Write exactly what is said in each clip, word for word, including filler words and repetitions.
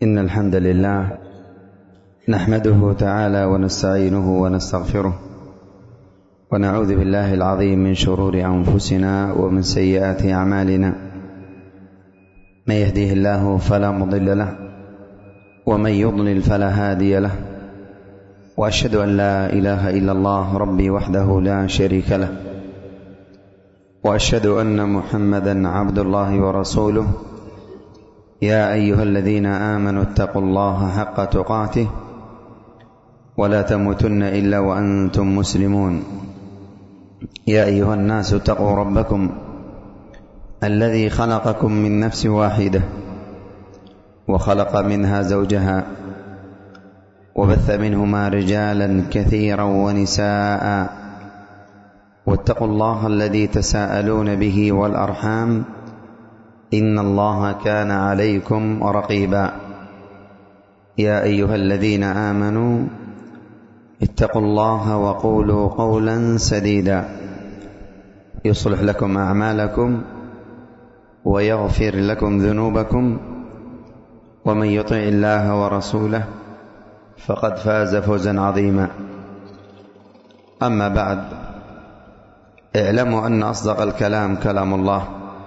إن الحمد لله نحمده تعالى ونستعينه ونستغفره ونعوذ بالله العظيم من شرور أنفسنا ومن سيئات أعمالنا. من يهديه الله فلا مضل له ومن يضلل فلا هادي له، وأشهد أن لا إله إلا الله ربي وحده لا شريك له، وأشهد أن محمدا عبد الله ورسوله. يا أيها الذين آمنوا اتقوا الله حق تقاته ولا تموتن إلا وأنتم مسلمون. يا أيها الناس اتقوا ربكم الذي خلقكم من نفس واحدة وخلق منها زوجها وبث منهما رجالا كثيرا ونساء، واتقوا الله الذي تساءلون به والأرحام إن الله كان عليكم رقيبا. يا أيها الذين آمنوا اتقوا الله وقولوا قولا سديدا يصلح لكم أعمالكم ويغفر لكم ذنوبكم، ومن يطع الله ورسوله فقد فاز فوزا عظيما. أما بعد، اعلموا أن أصدق الكلام كلام الله،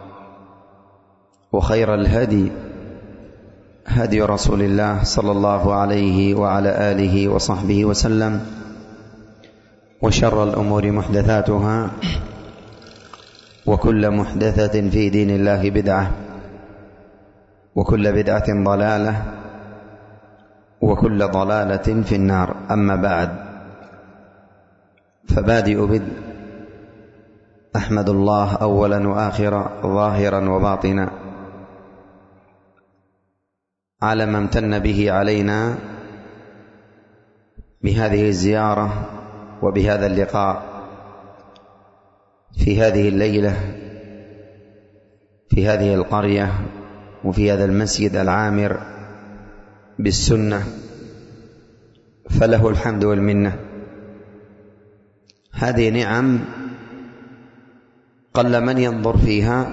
وخير الهدي هدي رسول الله صلى الله عليه وعلى آله وصحبه وسلم، وشر الأمور محدثاتها، وكل محدثة في دين الله بدعة، وكل بدعة ضلالة، وكل ضلالة في النار. أما بعد، فبادئ بدء أحمد الله أولا وآخرا ظاهرا وباطنا على ما امتن به علينا بهذه الزيارة وبهذا اللقاء في هذه الليلة في هذه القرية وفي هذا المسجد العامر بالسنة، فله الحمد والمنة. هذه نعم قل من ينظر فيها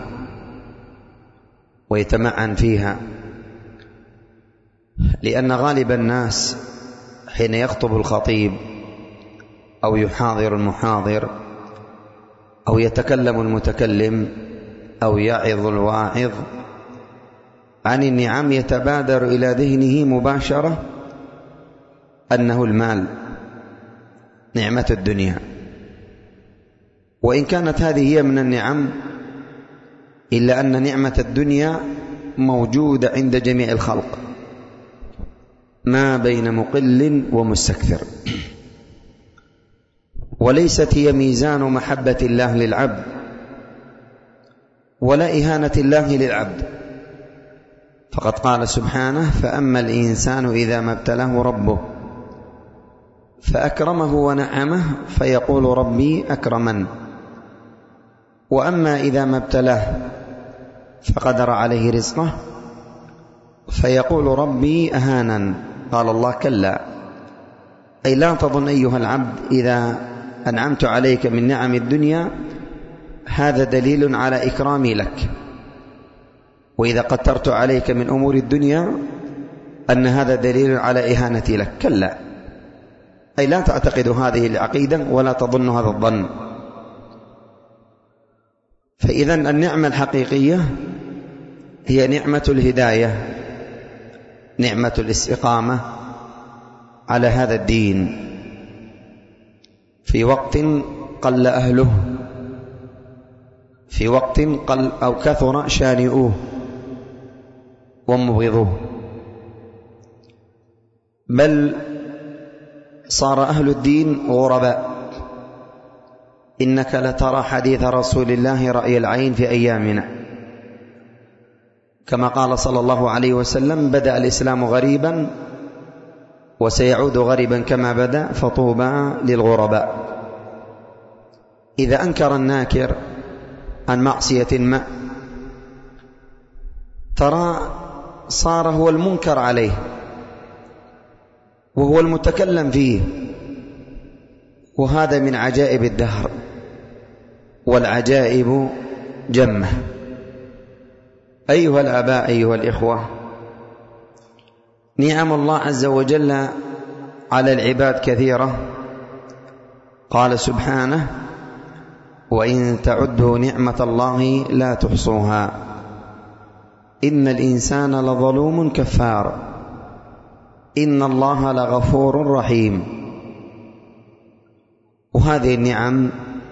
ويتمعن فيها، لأن غالب الناس حين يخطب الخطيب أو يحاضر المحاضر أو يتكلم المتكلم أو يعظ الواعظ عن النعم يتبادر إلى ذهنه مباشرة أنه المال، نعمة الدنيا. وإن كانت هذه هي من النعم، إلا أن نعمة الدنيا موجودة عند جميع الخلق ما بين مقل ومستكثر، وليست هي ميزان محبة الله للعبد ولا إهانة الله للعبد. فقد قال سبحانه: فأما الإنسان إذا ما ابتلاه ربه فأكرمه ونعمه فيقول ربي أكرمن، وأما إذا ما ابتلاه فقدر عليه رزقه فيقول ربي أهانن. قال الله: كلا، أي لا تظن أيها العبد إذا أنعمت عليك من نعم الدنيا هذا دليل على إكرامي لك، وإذا قدرت عليك من أمور الدنيا أن هذا دليل على إهانتي لك. كلا، أي لا تعتقد هذه العقيدة ولا تظن هذا الظن. فإذا النعمة الحقيقية هي نعمة الهداية، نعمة الاستقامة على هذا الدين في وقت قل أهله، في وقت قل أو كثر شانئوه ومبغضوه، بل صار أهل الدين غرباء. إنك لترى حديث رسول الله رأي العين في أيامنا، كما قال صلى الله عليه وسلم: بدأ الإسلام غريبا وسيعود غريبا كما بدأ، فطوبى للغرباء. إذا أنكر الناكر عن معصية ما ترى صار هو المنكر عليه وهو المتكلم فيه، وهذا من عجائب الدهر، والعجائب جمة. أيها الآباء، أيها الإخوة، نعم الله عز وجل على العباد كثيرة. قال سبحانه: وإن تعدوا نعمة الله لا تحصوها إن الإنسان لظلوم كفار إن الله لغفور رحيم. وهذه النعم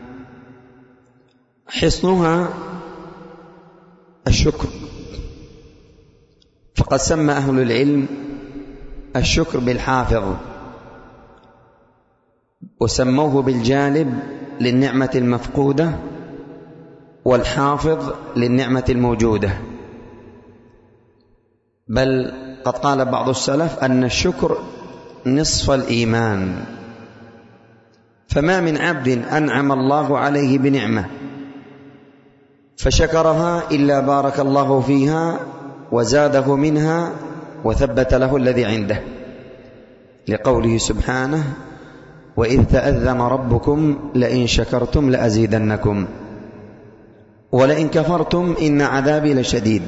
حصنها الشكر، فقد سمى أهل العلم الشكر بالحافظ، وسموه بالجالب للنعمة المفقودة والحافظ للنعمة الموجودة. بل قد قال بعض السلف أن الشكر نصف الإيمان، فما من عبد أنعم الله عليه بنعمة فشكرها إلا بارك الله فيها وزاده منها وثبت له الذي عنده، لقوله سبحانه: وإذ تأذن ربكم لئن شكرتم لأزيدنكم ولئن كفرتم إن عذابي لشديد.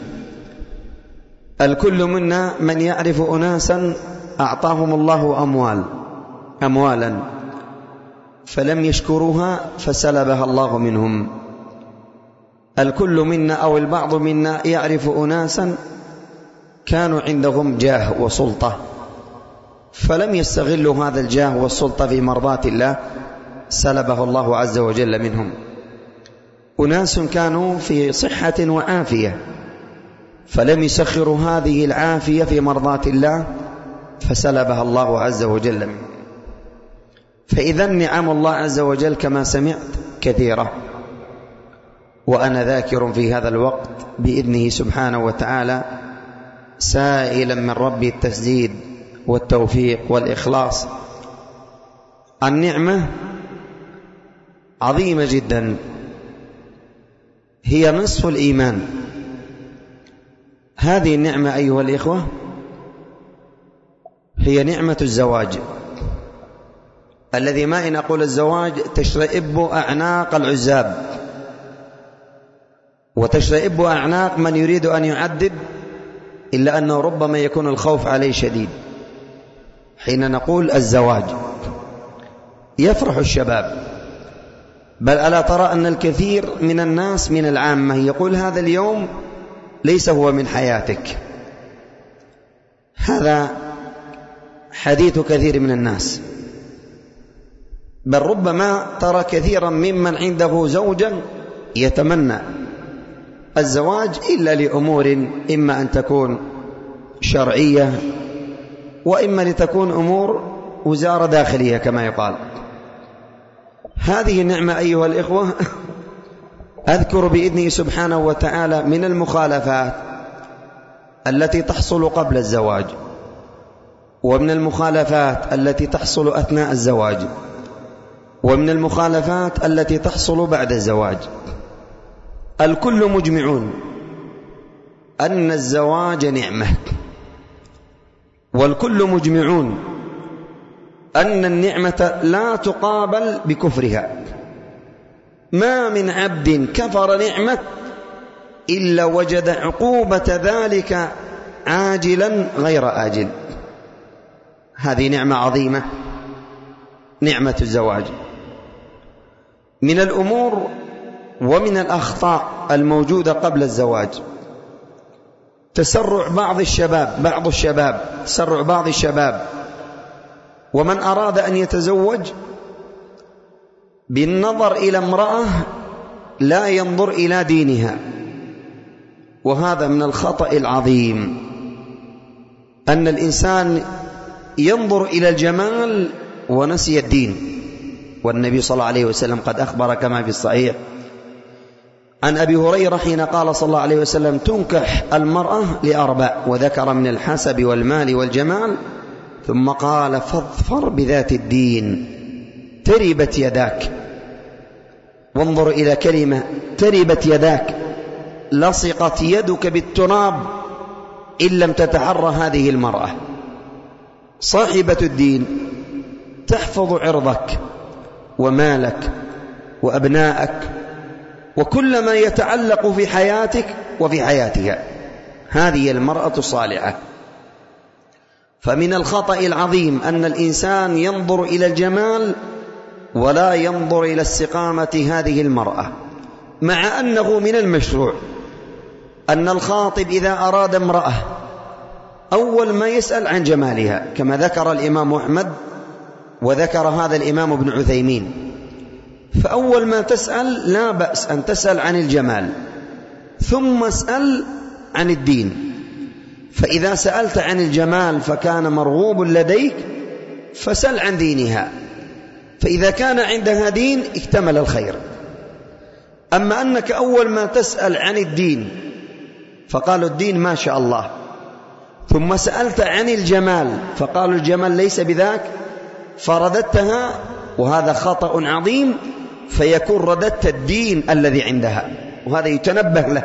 الكل منا من يعرف أناسا أعطاهم الله أموال أموالا فلم يشكروها فسلبها الله منهم. الكل منا أو البعض منا يعرف أناسا كانوا عندهم جاه وسلطة فلم يستغلوا هذا الجاه والسلطة في مرضاة الله، سلبه الله عز وجل منهم. أناس كانوا في صحة وعافية فلم يسخروا هذه العافية في مرضاة الله، فسلبها الله عز وجل منهم. فإذا نعم الله عز وجل كما سمعت كثيرة، وأنا ذاكر في هذا الوقت بإذنه سبحانه وتعالى سائلا من ربي التسديد والتوفيق والإخلاص. النعمة عظيمة جدا، هي نصف الإيمان. هذه النعمة أيها الإخوة هي نعمة الزواج، الذي ما إن أقول الزواج تشرئب أعناق العزاب وتشرئب أعناق من يريد أن يعدد، إلا أنه ربما يكون الخوف عليه شديد حين نقول الزواج. يفرح الشباب، بل ألا ترى أن الكثير من الناس من العامة يقول هذا اليوم ليس هو من حياتك. هذا حديث كثير من الناس، بل ربما ترى كثيرا ممن عنده زوجا يتمنى الزواج إلا لأمور إما أن تكون شرعية وإما لتكون أمور وزارة داخلية كما يقال. هذه النعمة أيها الإخوة أذكر بإذنه سبحانه وتعالى من المخالفات التي تحصل قبل الزواج، ومن المخالفات التي تحصل أثناء الزواج، ومن المخالفات التي تحصل بعد الزواج. الكل مجمعون أن الزواج نعمة، والكل مجمعون أن النعمة لا تقابل بكفرها. ما من عبد كفر نعمة إلا وجد عقوبة ذلك عاجلا غير آجل. هذه نعمة عظيمة، نعمة الزواج. من الأمور ومن الأخطاء الموجودة قبل الزواج تسرع بعض الشباب بعض الشباب تسرع بعض الشباب ومن أراد أن يتزوج بالنظر إلى امرأة لا ينظر إلى دينها، وهذا من الخطأ العظيم. أن الإنسان ينظر إلى الجمال ونسي الدين، والنبي صلى الله عليه وسلم قد أخبر كما في الصحيح عن أبي هريرة حين قال صلى الله عليه وسلم: تنكح المرأة لأربع، وذكر من الحسب والمال والجمال، ثم قال: فاظفر بذات الدين تربت يداك. وانظر إلى كلمة تربت يداك، لصقت يدك بالتراب إن لم تتحرى هذه المرأة. صاحبة الدين تحفظ عرضك ومالك وأبناءك وكل ما يتعلق في حياتك وفي حياتها. هذه المرأة الصالحة. فمن الخطأ العظيم أن الإنسان ينظر إلى الجمال ولا ينظر إلى استقامة هذه المرأة، مع أنه من المشروع أن الخاطب إذا أراد امرأة أول ما يسأل عن جمالها، كما ذكر الإمام أحمد وذكر هذا الإمام ابن عثيمين. فأول ما تسأل لا بأس أن تسأل عن الجمال، ثم اسأل عن الدين. فإذا سألت عن الجمال فكان مرغوب لديك فسل عن دينها، فإذا كان عندها دين اكتمل الخير. أما أنك أول ما تسأل عن الدين فقالوا الدين ما شاء الله، ثم سألت عن الجمال فقالوا الجمال ليس بذاك فرددتها، وهذا خطأ عظيم، فيكون رددت الدين الذي عندها، وهذا يتنبه له.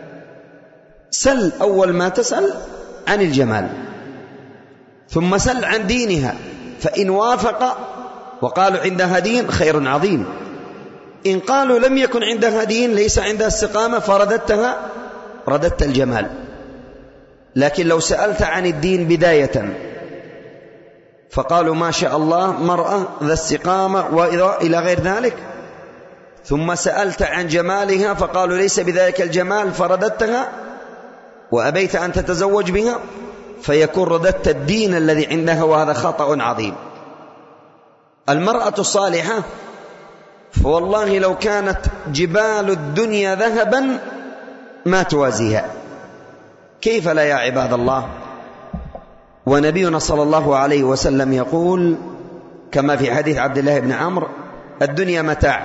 سل أول ما تسأل عن الجمال، ثم سل عن دينها، فإن وافق وقالوا عندها دين خير عظيم، إن قالوا لم يكن عندها دين ليس عندها استقامة فرددتها رددت الجمال. لكن لو سألت عن الدين بداية فقالوا ما شاء الله مرأة ذا استقامة وإلى غير ذلك، ثم سألت عن جمالها فقالوا ليس بذلك الجمال فرددتها وأبيت أن تتزوج بها، فيكون رددت الدين الذي عندها، وهذا خطأ عظيم. المرأة الصالحة فوالله لو كانت جبال الدنيا ذهبا ما توازيها، كيف لا يا عباد الله؟ ونبينا صلى الله عليه وسلم يقول كما في حديث عبد الله بن عمرو: الدنيا متاع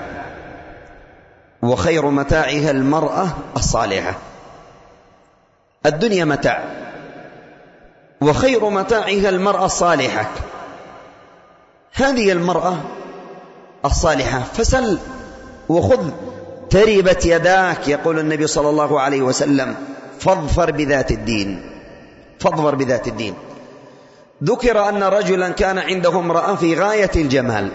وخير متاعها المرأة الصالحة. الدنيا متاع وخير متاعها المرأة الصالحة. هذه المرأة الصالحة فسل وخذ تربت يداك، يقول النبي صلى الله عليه وسلم: فاظفر بذات الدين، فاظفر بذات الدين. ذكر أن رجلا كان عنده امرأة في غاية الجمال،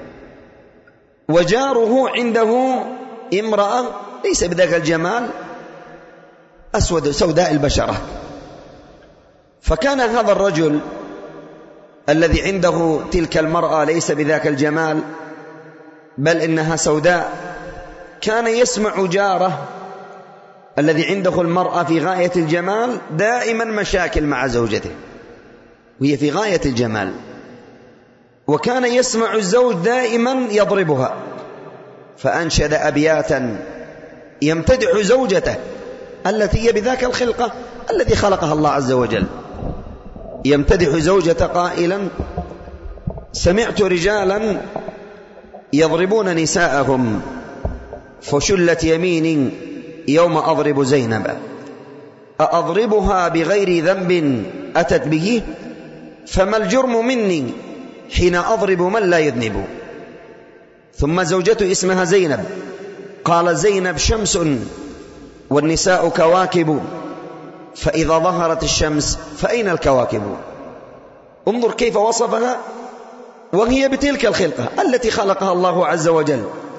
وجاره عنده امرأة ليس بذاك الجمال، أسود سوداء البشرة. فكان هذا الرجل الذي عنده تلك المرأة ليس بذاك الجمال بل إنها سوداء، كان يسمع جاره الذي عنده المرأة في غاية الجمال دائما مشاكل مع زوجته وهي في غاية الجمال، وكان يسمع الزوج دائما يضربها، فأنشد أبياتا يمتدح زوجته التي هي بذاك الخلقة الذي خلقها الله عز وجل. يمتدح زوجته قائلا: سمعت رجالا يضربون نساءهم فشلت يميني يوم أضرب زينب، أأضربها بغير ذنب أتت به؟ فما الجرم مني حين أضرب من لا يذنب. ثم زوجته اسمها زينب، قال: زينب شمس والنساء كواكب، فإذا ظهرت الشمس فأين الكواكب؟ انظر كيف وصفها وهي بتلك الخلقة التي خلقها الله عز وجل.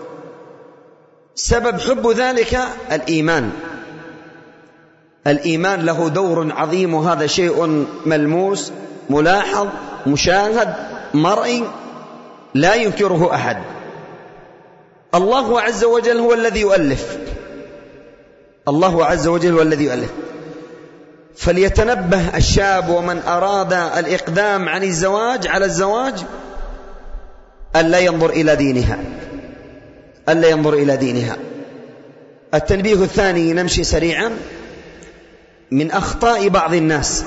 سبب حب ذلك الإيمان. الإيمان له دور عظيم، وهذا شيء ملموس ملاحظ مشاهد مرئي لا ينكره أحد. الله عز وجل هو الذي يؤلف، الله عز وجل هو الذي يؤلف. فليتنبه الشاب ومن أراد الإقدام عن الزواج على الزواج ألا ينظر إلى دينها، ألا ينظر إلى دينها. التنبيه الثاني، نمشي سريعا، من أخطاء بعض الناس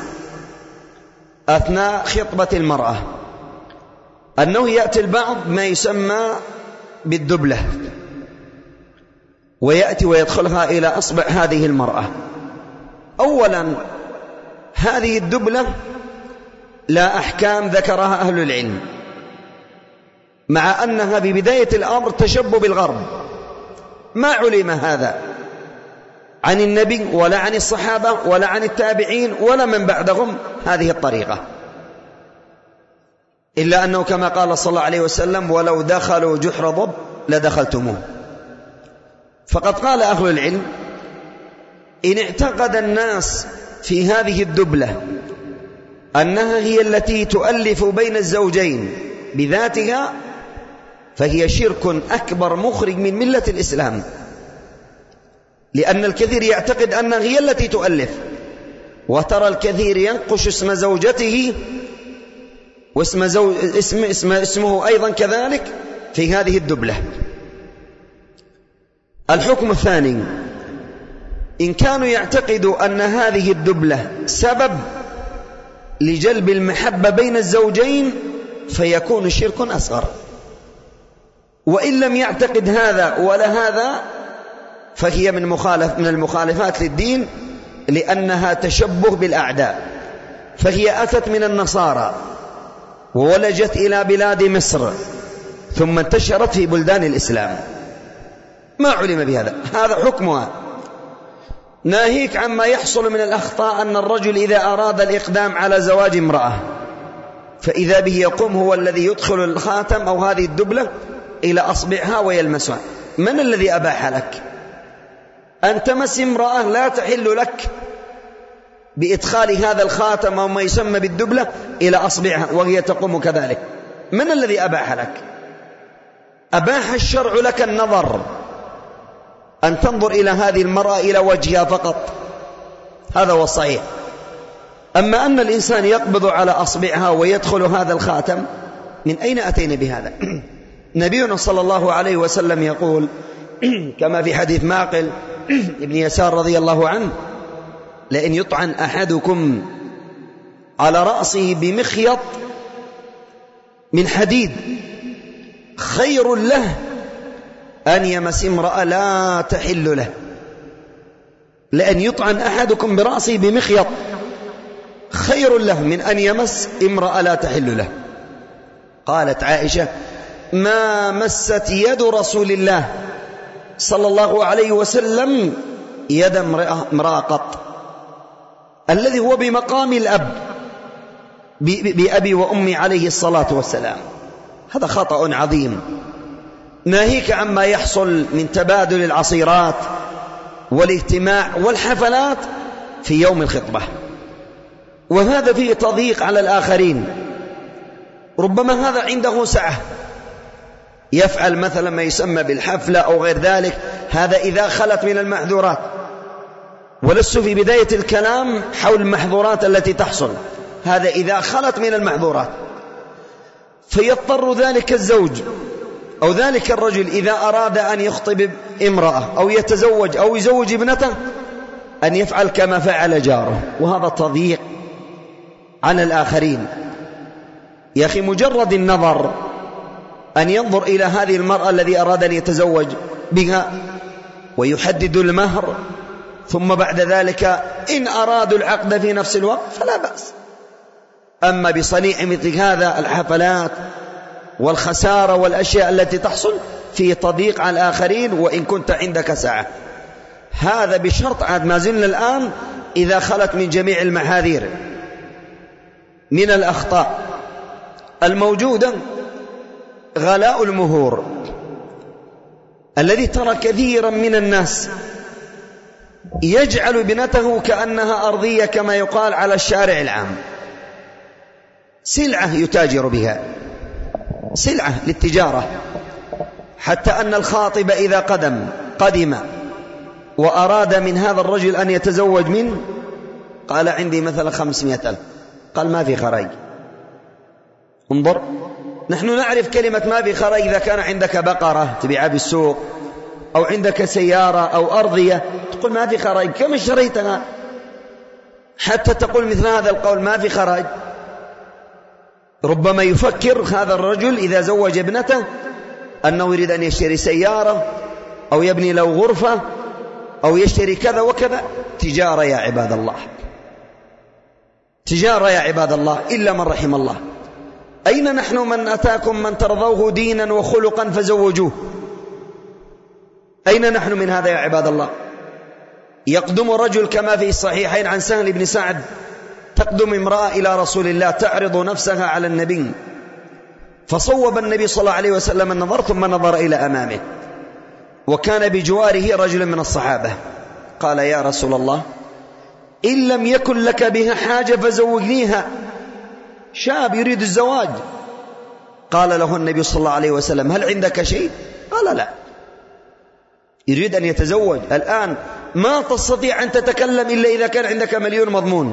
أثناء خطبة المرأة أنه يأتي البعض ما يسمى بالدبلة، ويأتي ويدخلها إلى أصبع هذه المرأة. أولا هذه الدبلة لا أحكام ذكرها أهل العلم، مع أنها ببداية الأمر تشبه بالغرب، ما علم هذا عن النبي ولا عن الصحابة ولا عن التابعين ولا من بعدهم هذه الطريقة، إلا أنه كما قال صلى الله عليه وسلم: ولو دخلوا جحر ضب لدخلتموه. فقد قال أهل العلم: إن اعتقد الناس في هذه الدبلة أنها هي التي تؤلف بين الزوجين بذاتها، فهي شرك أكبر مخرج من ملة الإسلام، لأن الكثير يعتقد أنها هي التي تؤلف، وترى الكثير ينقش اسم زوجته واسم زو... اسم... اسم... اسمه أيضا كذلك في هذه الدبلة. الحكم الثاني: إن كانوا يعتقدوا أن هذه الدبلة سبب لجلب المحبة بين الزوجين فيكون الشرك أصغر، وإن لم يعتقد هذا ولا هذا فهي من مخالف من المخالفات للدين، لأنها تشبه بالأعداء، فهي أتت من النصارى وولجت إلى بلاد مصر ثم انتشرت في بلدان الإسلام، ما علم بهذا، هذا حكمها. ناهيك عما يحصل من الأخطاء أن الرجل إذا أراد الإقدام على زواج امرأة فإذا به يقوم هو الذي يدخل الخاتم أو هذه الدبلة إلى أصبعها ويلمسها. من الذي أباح لك أن تمس امرأة لا تحل لك بإدخال هذا الخاتم أو ما يسمى بالدبلة إلى أصبعها وهي تقوم كذلك؟ من الذي أباح لك؟ أباح الشرع لك النظر، أن تنظر إلى هذه المرأة إلى وجهها فقط، هذا هو الصحيح. أما أن الإنسان يقبض على أصبعها ويدخل هذا الخاتم، من أين أتينا بهذا؟ نبينا صلى الله عليه وسلم يقول كما في حديث معقل ابن يسار رضي الله عنه: لئن يطعن أحدكم على رأسه بمخيط من حديد خير له أن يمس امرأة لا تحل له. لأن يطعن أحدكم برأسه بمخيط خير له من أن يمس امرأة لا تحل له. قالت عائشة: ما مست يد رسول الله صلى الله عليه وسلم يد امرأة قط، الذي هو بمقام الأب بأبي وأمي عليه الصلاة والسلام. هذا خطأ عظيم، ناهيك عما يحصل من تبادل العصيرات والاجتماع والحفلات في يوم الخطبة، وهذا فيه تضييق على الآخرين. ربما هذا عنده سعة يفعل مثلا ما يسمى بالحفلة أو غير ذلك، هذا إذا خلت من المحظورات، ولست في بداية الكلام حول المحظورات التي تحصل، هذا إذا خلت من المحظورات. فيضطر ذلك الزوج أو ذلك الرجل إذا أراد أن يخطب امرأة أو يتزوج أو يزوج ابنته أن يفعل كما فعل جاره، وهذا تضييق على الآخرين. يا أخي مجرد النظر، أن ينظر إلى هذه المرأة الذي أراد أن يتزوج بها ويحدد المهر، ثم بعد ذلك إن أرادوا العقد في نفس الوقت فلا بأس. أما بصنيع مثل هذا الحفلات والخسارة والأشياء التي تحصل في تضييق على الآخرين، وإن كنت عندك سعة، هذا بشرط عاد ما زلنا الآن إذا خلت من جميع المحاذير. من الأخطاء الموجودة غلاء المهور، الذي ترى كثيرا من الناس يجعل ابنته كأنها أرضية كما يقال على الشارع العام، سلعة يتاجر بها، سلعة للتجارة، حتى أن الخاطب إذا قدم قدم وأراد من هذا الرجل أن يتزوج منه قال عندي مثلا خمسمائة ألف، قال ما في خراج. انظر، نحن نعرف كلمة ما في خراج إذا كان عندك بقرة تبيعها بالسوق أو عندك سيارة أو أرضية تقول ما في خراج، كم اشتريتها حتى تقول مثل هذا القول ما في خراج؟ ربما يفكر هذا الرجل إذا زوج ابنته أنه يريد أن يشتري سيارة أو يبني له غرفة أو يشتري كذا وكذا. تجارة يا عباد الله، تجارة يا عباد الله، إلا من رحم الله. أين نحن من أتاكم من ترضوه دينا وخلقا فزوجوه؟ أين نحن من هذا يا عباد الله؟ يقدم رجل كما في الصحيحين عن سهل بن سعد، تقدم امرأة إلى رسول الله تعرض نفسها على النبي، فصوب النبي صلى الله عليه وسلم النظر ثم نظر إلى أمامه، وكان بجواره رجل من الصحابة، قال يا رسول الله إن لم يكن لك بها حاجة فزوجنيها شاب يريد الزواج. قال له النبي صلى الله عليه وسلم هل عندك شيء؟ قال لا. يريد أن يتزوج الآن، ما تستطيع أن تتكلم إلا إذا كان عندك مليون مضمون،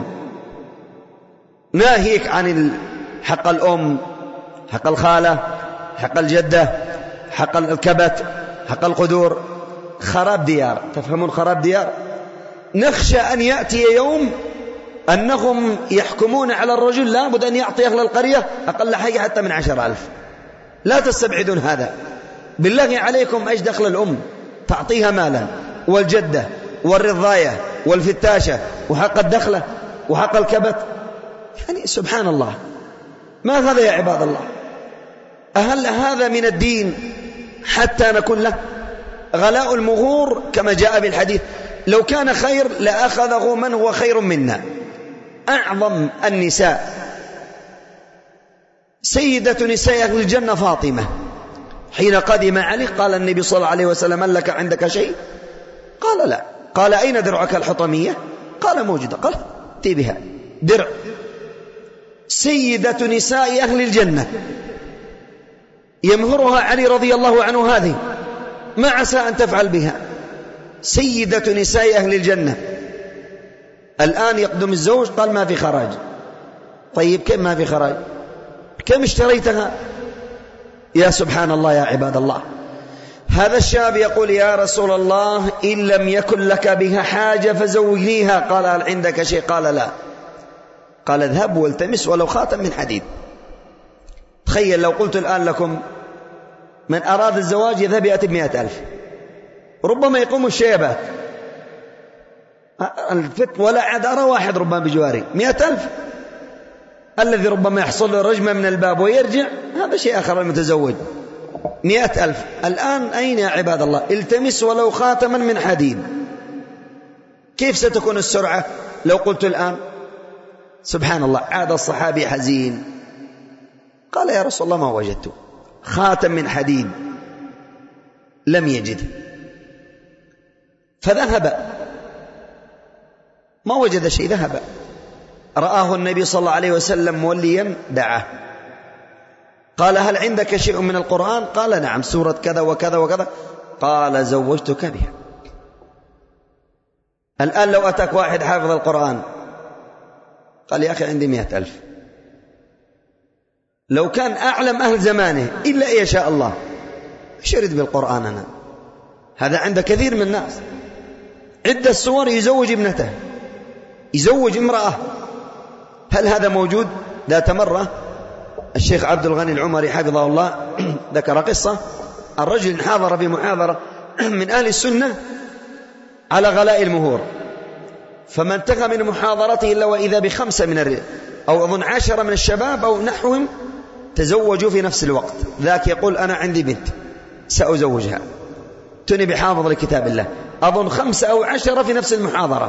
ناهيك عن حق الأم، حق الخالة، حق الجدة، حق الكبت، حق القدور. خراب ديار، تفهمون خراب ديار؟ نخشى أن يأتي يوم أنهم يحكمون على الرجل لابد أن يعطي أهل القرية أقل حاجة حتى من عشر ألف. لا تستبعدون هذا. بالله عليكم ايش دخل الأم تعطيها مالا، والجدة والرضاية والفتاشة وحق الدخلة وحق الكبت؟ يعني سبحان الله، ما هذا يا عباد الله؟ أهل هذا من الدين حتى نكون له؟ غلاء المغور كما جاء بالحديث لو كان خير لأخذه من هو خير منا. أعظم النساء سيدة نساء أهل الجنة فاطمة، حين قدم علي قال النبي صلى الله عليه وسلم هل لك عندك شيء؟ قال لا. قال أين درعك الحطمية؟ قال موجودة. قال ائتي بها. درع سيدة نساء أهل الجنة يمهرها علي رضي الله عنه، هذه ما عسى أن تفعل بها. سيدة نساء أهل الجنة. الآن يقدم الزوج قال ما في خراج. طيب كم ما في خراج؟ كم اشتريتها؟ يا سبحان الله يا عباد الله. هذا الشاب يقول يا رسول الله إن لم يكن لك بها حاجة فزوجنيها. قال هل عندك شيء؟ قال لا. قال اذهب والتمس ولو خاتم من حديد. تخيل لو قلت الآن لكم من أراد الزواج يذهب يأتي بمئة ألف، ربما يقوم الشيبات الفت ولا عاد أرى واحد ربما بجواري. مئة ألف الذي ربما يحصل له رجمة من الباب ويرجع، هذا شيء آخر. المتزوج مئة ألف. الآن أين يا عباد الله؟ التمس ولو خاتما من حديد. كيف ستكون السرعة لو قلت الآن؟ سبحان الله. عاد الصحابي حزين قال يا رسول الله ما وجدت خاتم من حديد، لم يجد، فذهب ما وجد شيء. ذهب رآه النبي صلى الله عليه وسلم موليا دعاه. قال هل عندك شيء من القرآن؟ قال نعم، سورة كذا وكذا وكذا. قال زوجتك بها. الآن لو أتاك واحد حافظ القرآن قال يا أخي عندي مئة ألف، لو كان أعلم أهل زمانه إلا إن شاء الله شرد بالقرآن أنا. هذا عند كثير من الناس. عدة الصور يزوج ابنته، يزوج امرأة. هل هذا موجود؟ ذات مرة الشيخ عبد الغني العمري حفظه الله ذكر قصة. الرجل حاضر بمحاضرة من أهل السنة على غلاء المهور، فما انتهى من محاضرته إلا وإذا بخمسة من الرجال أو أظن عشرة من الشباب أو نحوهم تزوجوا في نفس الوقت. ذاك يقول أنا عندي بنت سأزوجها، تني بحافظ لكتاب الله. أظن خمسة أو عشرة في نفس المحاضرة.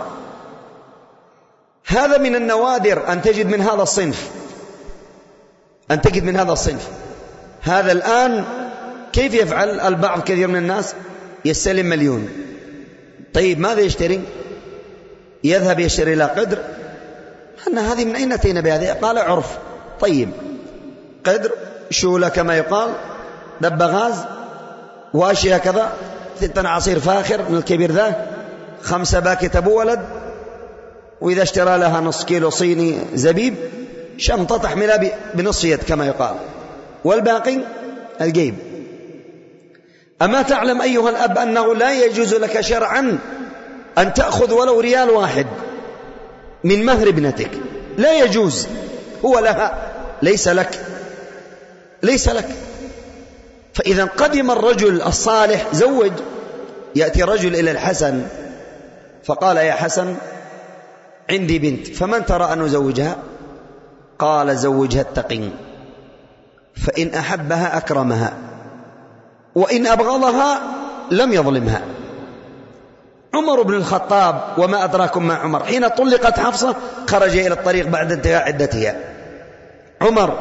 هذا من النوادر أن تجد من هذا الصنف، أن تجد من هذا الصنف. هذا الآن كيف يفعل البعض؟ كثير من الناس يستلم مليون. طيب ماذا يشتري؟ يذهب يشتري لا قدر. أن هذه من أين أتينا بهذه؟ قال عرف. طيب قدر، شولة كما يقال، دبغاز، وأشياء كذا، ستة عصير فاخر من الكبير ذا، خمسة باكت أبو ولد، وإذا اشترى لها نص كيلو صيني زبيب، شنطة تحملها بنص يد كما يقال، والباقي الجيب. أما تعلم أيها الأب أنه لا يجوز لك شرعا أن تأخذ ولو ريال واحد من مهر ابنتك؟ لا يجوز. هو لها، ليس لك، ليس لك. فإذا قدم الرجل الصالح زوج. يأتي رجل إلى الحسن فقال يا حسن عندي بنت، فمن ترى أن نزوجها؟ قال زوجها التقي، فإن أحبها أكرمها، وإن أبغضها لم يظلمها. عمر بن الخطاب وما أدراكم ما عمر، حين طلقت حفصة خرج إلى الطريق بعد انتهاء عدتها. عمر،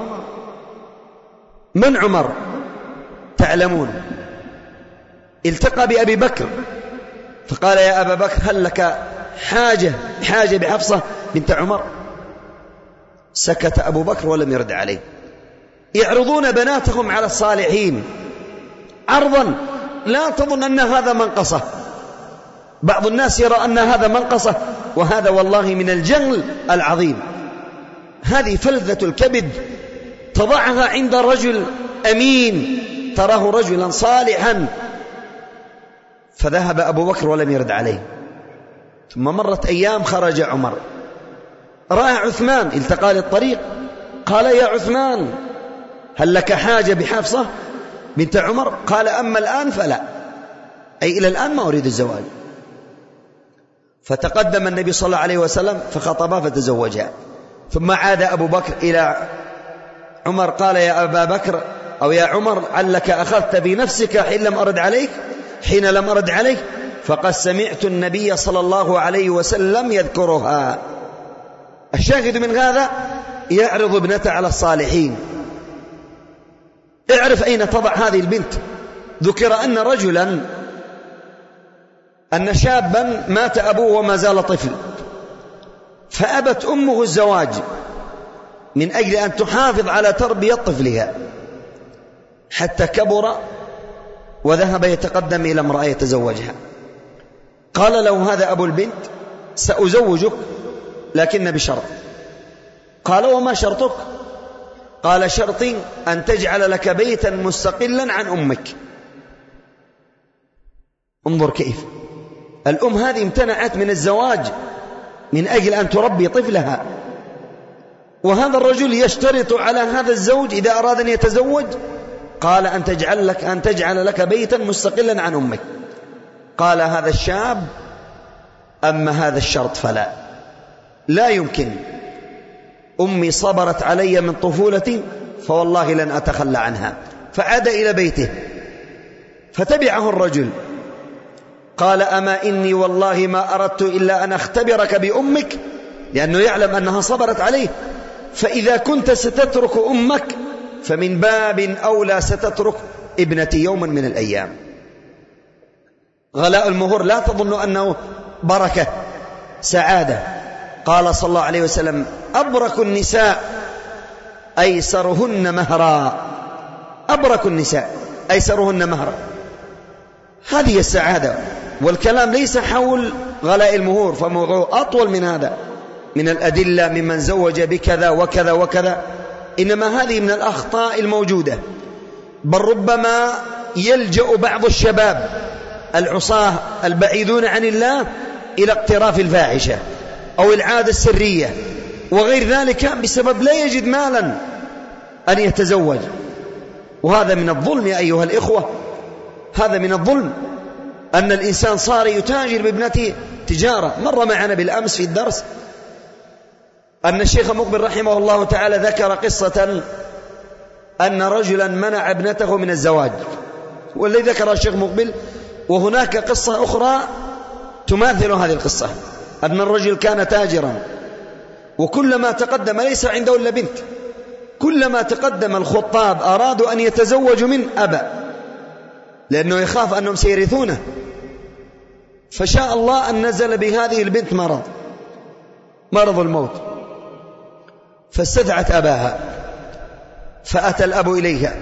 من عمر؟ تعلمون. التقى بأبي بكر فقال يا أبا بكر هل لك حاجة حاجة بحفصة بنت عمر؟ سكت أبو بكر ولم يرد عليه. يعرضون بناتهم على الصالحين عرضا لا تظن أن هذا منقصة. بعض الناس يرى أن هذا منقصة، وهذا والله من الجهل العظيم. هذه فلذة الكبد تضعها عند رجل أمين تراه رجلا صالحا. فذهب أبو بكر ولم يرد عليه. ثم مرت أيام، خرج عمر، رأى عثمان، التقى للطريق، قال يا عثمان هل لك حاجة بحفصة بنت عمر؟ قال أما الآن فلا، أي إلى الآن ما أريد الزواج. فتقدم النبي صلى الله عليه وسلم فخطبها فتزوجها. ثم عاد أبو بكر إلى عمر قال يا أبا بكر أو يا عمر علك أخذت بنفسك حين لم أرد عليك حين لم أرد عليك فقد سمعت النبي صلى الله عليه وسلم يذكرها. الشاهد من هذا يعرض ابنته على الصالحين. اعرف أين تضع هذه البنت. ذكر أن رجلا أن شابا مات أبوه وما زال طفل، فأبت أمه الزواج من أجل أن تحافظ على تربية طفلها حتى كبر وذهب يتقدم إلى امرأة يتزوجها. قال له هذا أبو البنت سأزوجك لكن بشرط. قال وما شرطك؟ قال شرطي أن تجعل لك بيتا مستقلا عن أمك. انظر كيف الأم هذه امتنعت من الزواج من أجل أن تربي طفلها، وهذا الرجل يشترط على هذا الزوج إذا أراد أن يتزوج قال أن تجعل لك, أن تجعل لك بيتا مستقلا عن أمك. قال هذا الشاب أما هذا الشرط فلا، لا يمكن، أمي صبرت علي من طفولتي فوالله لن أتخلى عنها. فعاد إلى بيته فتبعه الرجل قال أما إني والله ما أردت إلا أن أختبرك بأمك، لأنه يعلم أنها صبرت عليه، فإذا كنت ستترك أمك فمن باب أولى ستترك ابنتي يوما من الأيام. غلاء المهور لا تظن أنه بركة سعادة. قال صلى الله عليه وسلم أبرك النساء أيسرهن مهرا، أبرك النساء أيسرهن مهرا. هذه السعادة. والكلام ليس حول غلاء المهور، فموضوع أطول من هذا من الأدلة ممن زوج بكذا وكذا وكذا. إنما هذه من الأخطاء الموجودة. بل ربما يلجأ بعض الشباب العصاة البعيدون عن الله إلى اقتراف الفاحشة أو العادة السرية وغير ذلك بسبب لا يجد مالا أن يتزوج. وهذا من الظلم يا أيها الإخوة، هذا من الظلم أن الإنسان صار يتاجر بابنته تجارة. مر معنا بالأمس في الدرس أن الشيخ مقبل رحمه الله تعالى ذكر قصة أن رجلا منع ابنته من الزواج، والذي ذكر الشيخ مقبل. وهناك قصة أخرى تماثل هذه القصة، أن الرجل كان تاجرا وكلما تقدم ليس عنده إلا بنت، كلما تقدم الخطاب أرادوا أن يتزوجوا من أبى، لأنه يخاف أنهم سيرثونه. فشاء الله أن نزل بهذه البنت مرض مرض الموت، فاستدعت أباها، فأتى الأب إليها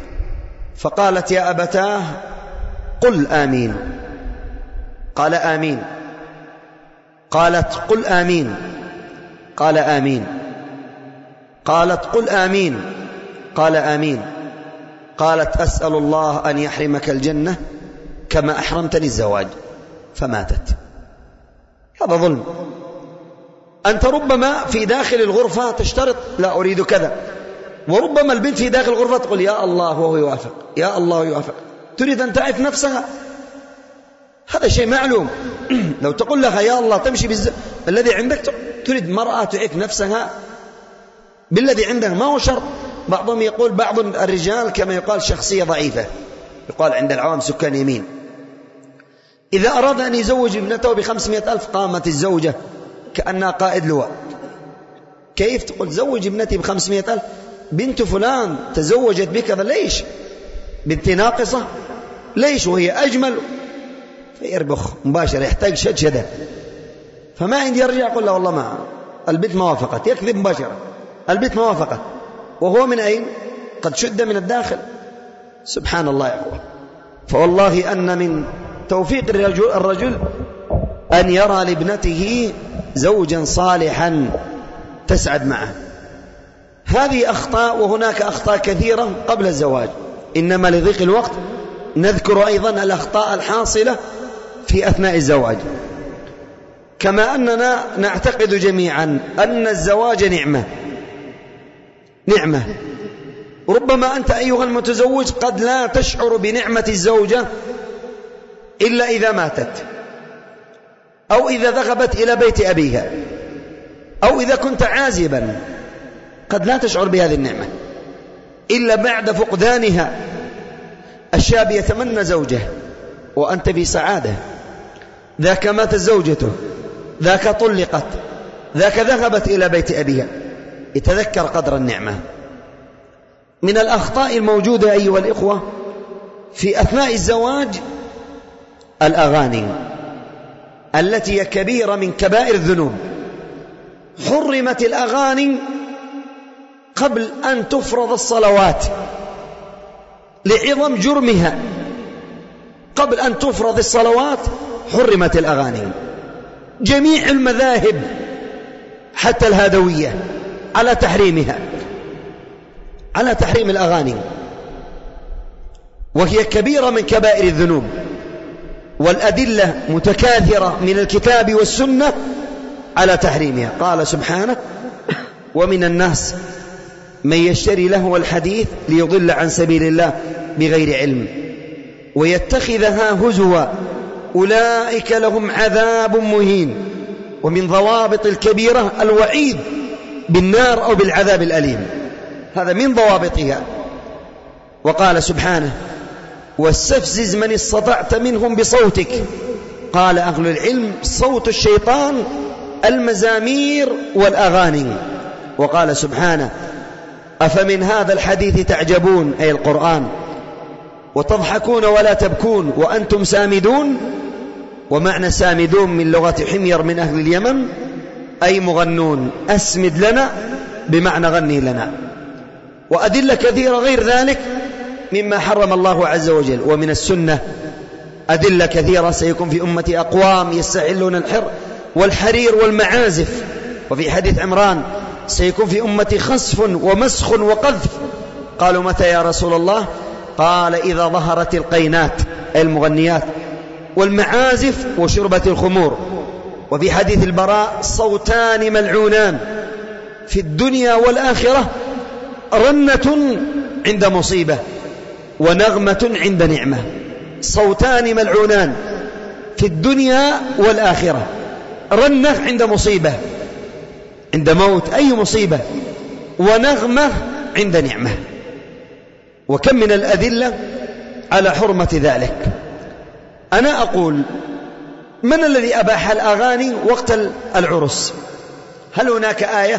فقالت يا أبتاه قل آمين. قال آمين. قالت قل آمين. قال آمين. قالت قل آمين. قال آمين. قالت أسأل الله أن يحرمك الجنة كما أحرمتني الزواج. فماتت. هذا ظلم. أنت ربما في داخل الغرفة تشترط لا أريد كذا، وربما البنت في داخل الغرفة تقول يا الله وهو يوافق، يا الله يوافق، تريد أن تعرف نفسها. هذا شيء معلوم. لو تقول لها يا الله تمشي بالز... الذي عندك، تريد مرأة تعرف نفسها بالذي عندها، ما هو شرط. بعضهم يقول بعض الرجال كما يقال شخصية ضعيفة، يقال عند العوام سكان يمين، إذا أراد أن يزوج ابنته بخمسمائة ألف قامت الزوجة كأنها قائد لواء. كيف تقول زوج ابنتي بخمسمائة ألف؟ بنت فلان تزوجت بكذا، ليش؟ بنت ناقصة، ليش وهي أجمل؟ فيربخ مباشرة، يحتاج شدشدة. فما عندي يرجع يقول له والله ما البنت ما وافقت، يكذب مباشرة. البيت ما وافقه، وهو من أين؟ قد شد من الداخل. سبحان الله يا أخوة. فوالله أن من توفيق الرجل, الرجل أن يرى لابنته زوجا صالحا تسعد معه. هذه أخطاء، وهناك أخطاء كثيرة قبل الزواج، إنما لضيق الوقت نذكر أيضا الأخطاء الحاصلة في أثناء الزواج. كما أننا نعتقد جميعا أن الزواج نعمة نعمة ربما أنت أيها المتزوج قد لا تشعر بنعمة الزوجة إلا إذا ماتت، أو إذا ذهبت إلى بيت أبيها، أو إذا كنت عازبا قد لا تشعر بهذه النعمة إلا بعد فقدانها. الشاب يتمنى زوجه وأنت في سعادة، ذاك ماتت زوجته، ذاك طلقت، ذاك ذهبت إلى بيت أبيها، يتذكر قدر النعمة. من الأخطاء الموجودة أيها الإخوة في أثناء الزواج الأغاني التي هي كبيرة من كبائر الذنوب. حرمت الأغاني قبل أن تفرض الصلوات لعظم جرمها. قبل أن تفرض الصلوات حرمت الأغاني. جميع المذاهب حتى الهادوية على تحريمها، على تحريم الأغاني، وهي كبيرة من كبائر الذنوب، والأدلة متكاثرة من الكتاب والسنة على تحريمها. قال سبحانه: ومن الناس من يشتري لهو الحديث ليضل عن سبيل الله بغير علم ويتخذها هزوا أولئك لهم عذاب مهين. ومن ضوابط الكبيرة الوعيد بالنار أو بالعذاب الأليم، هذا من ضوابطها. وقال سبحانه: واستفزز من استطعت منهم بصوتك. قال أهل العلم: صوت الشيطان المزامير والأغاني. وقال سبحانه: أفمن هذا الحديث تعجبون، أي القرآن، وتضحكون ولا تبكون وأنتم سامدون. ومعنى سامدون من لغة حمير من أهل اليمن أي مغنون، أسمد لنا بمعنى غني لنا. وأدلة كثيرة غير ذلك مما حرم الله عز وجل. ومن السنة أدلة كثيرة: سيكون في أمتي أقوام يستحلون الحر والحرير والمعازف. وفي حديث عمران: سيكون في أمتي خسف ومسخ وقذف. قالوا: متى يا رسول الله؟ قال: إذا ظهرت القينات أي المغنيات والمعازف وشربة الخمور. وفي حديث البراء: صوتان ملعونان في الدنيا والآخرة، رنة عند مصيبة ونغمة عند نعمة. صوتان ملعونان في الدنيا والآخرة، رنة عند مصيبة، عند موت أي مصيبة، ونغمة عند نعمة. وكم من الأدلة على حرمة ذلك. أنا أقول: من الذي أباح الأغاني وقت العرس؟ هل هناك آية؟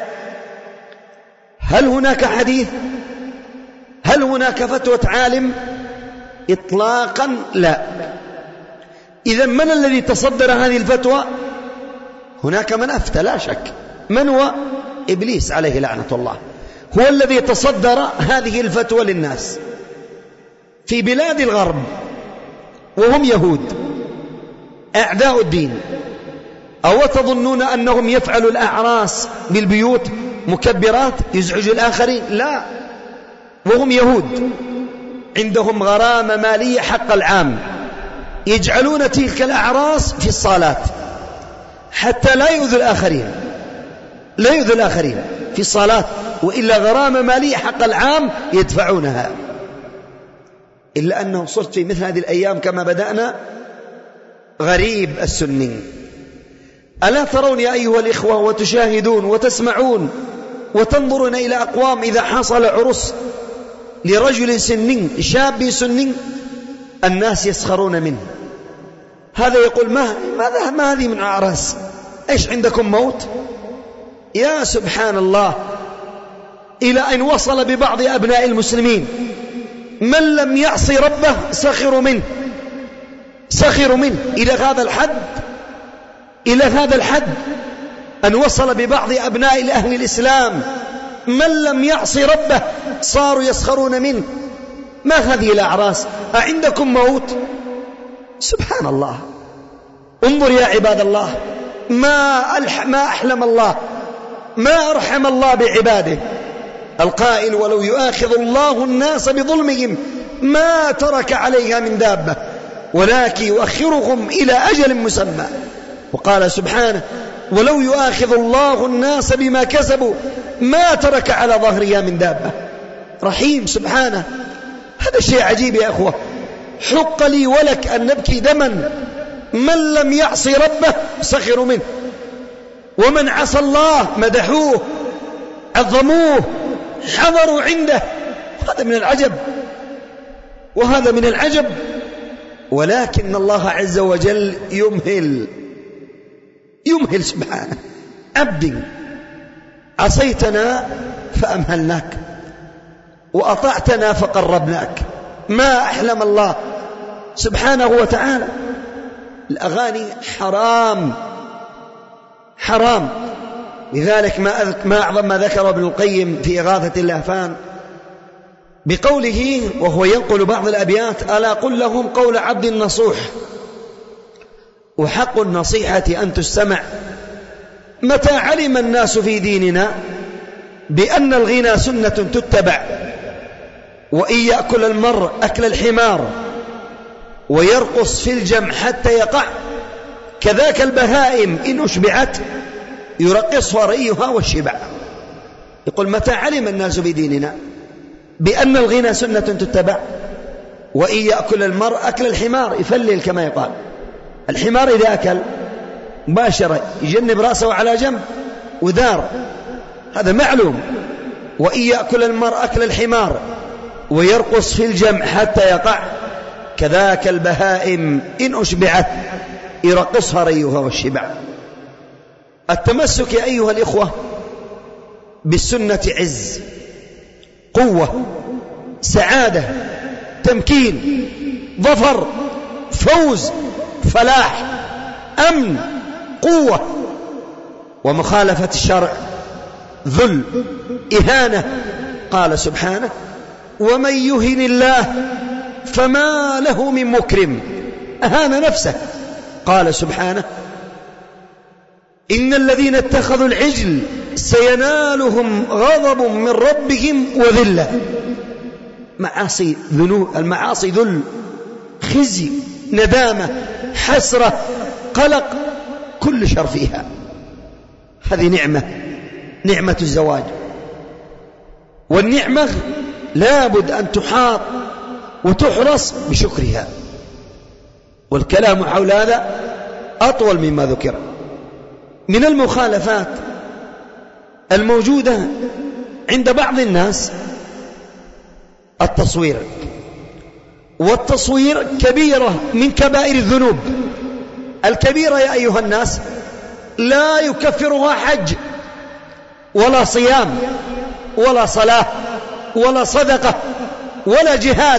هل هناك حديث؟ هل هناك فتوى عالم؟ إطلاقا لا. إذن من الذي تصدر هذه الفتوى؟ هناك من أفتى لا شك. من هو؟ إبليس عليه لعنة الله، هو الذي تصدر هذه الفتوى للناس في بلاد الغرب، وهم يهود أعداء الدين. أو تظنون أنهم يفعلوا الأعراس بالبيوت مكبرات يزعج الآخرين؟ لا، وهم يهود عندهم غرامة مالية حق العام، يجعلون تلك الأعراس في الصالات حتى لا يؤذوا الآخرين، لا يؤذوا الآخرين في الصالات، وإلا غرامة مالية حق العام يدفعونها. إلا أنه صرت في مثل هذه الأيام كما بدأنا غريب السني. ألا ترون يا أيها الإخوة وتشاهدون وتسمعون وتنظرون إلى أقوام إذا حصل عرس لرجل سني شاب سني الناس يسخرون منه. هذا يقول: ما ماذا ما هذه من أعراس؟ إيش عندكم موت؟ يا سبحان الله، إلى أن وصل ببعض أبناء المسلمين من لم يعصي ربه سخروا منه، سخروا منه إلى هذا الحد، إلى هذا الحد أن وصل ببعض أبناء أهل الإسلام من لم يعص ربه صاروا يسخرون منه. ما هذه الأعراس؟ أعندكم موت؟ سبحان الله. انظر يا عباد الله، ما, ألح ما أحلم الله، ما أرحم الله بعباده. القائل ولو يؤاخذ الله الناس بظلمهم ما ترك عليها من دابة ولكن يؤخرهم إلى أجل مسمى. وقال سبحانه ولو يؤاخذ الله الناس بما كسبوا ما ترك على ظهرها من دابة. رحيم سبحانه. هذا شيء عجيب يا أخوة. حق لي ولك أن نبكي دما. من لم يعصي ربه سخروا منه، ومن عصى الله مدحوه عظموه حضروا عنده. هذا من العجب، وهذا من العجب. ولكن الله عز وجل يمهل يمهل سبحانه. عبدي عصيتنا فأمهلناك وأطعتنا فقربناك. ما أحلم الله سبحانه وتعالى. الأغاني حرام حرام. لذلك ما, ما أعظم ما ذكر ابن القيم في إغاثة اللهفان بقوله وهو ينقل بعض الأبيات: ألا قل لهم قول عبد نصوح وحق النصيحة أن تستمع. متى علم الناس في ديننا بأن الغنى سنة تتبع، وإن يأكل المرء أكل الحمار ويرقص في الجمع حتى يقع، كذاك البهائم إن أشبعت يرقصها رئيها والشبع. يقول متى علم الناس بديننا بأن الغنى سنة تتبع، وإن يأكل المرء أكل الحمار، يفلل كما يقال. الحمار إذا أكل مباشرة يجنب رأسه على جنب ودار، هذا معلوم. وإن يأكل المرء أكل الحمار ويرقص في الجمع حتى يقع، كذاك البهائم إن أشبعت يرقصها ريها والشبع. التمسك يا أيها الإخوة بالسنة عز، قوة، سعادة، تمكين، ظفر، فوز، فلاح، أمن، قوة. ومخالفة الشرع ذل، إهانة. قال سبحانه ومن يهن الله فما له من مكرم. أهان نفسه. قال سبحانه إن الذين اتخذوا العجل سينالهم غضب من ربهم وذلة. معاصي ذنوب، المعاصي ذل، خزي، ندامة، حسرة، قلق، كل شر فيها. هذه نعمة، نعمة الزواج. والنعمة لابد أن تحاط وتحرص بشكرها. والكلام حول هذا أطول مما ذكر. من المخالفات الموجودة عند بعض الناس التصوير. والتصوير كبيرة من كبائر الذنوب. الكبيرة يا أيها الناس لا يكفرها حج ولا صيام ولا صلاة ولا صدقة ولا جهاد.